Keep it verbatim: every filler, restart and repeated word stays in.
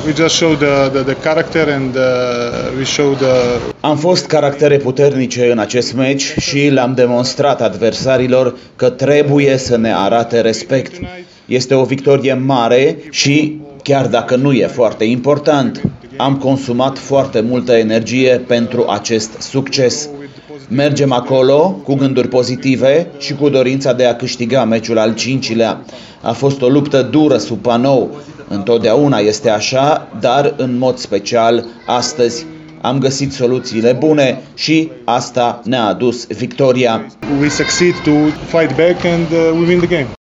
We just showed the, the, the character and uh, we showed the... Am fost caractere puternice în acest meci și le-am demonstrat adversarilor că trebuie să ne arate respect. Este o victorie mare și, chiar dacă nu e foarte important, am consumat foarte multă energie pentru acest succes. Mergem acolo cu gânduri pozitive și cu dorința de a câștiga meciul al cincilea. A fost o luptă dură sub panou. Întotdeauna este așa, dar în mod special astăzi. Am găsit soluțiile bune și asta ne-a adus victoria. We succeed to fight back and uh, we win the game.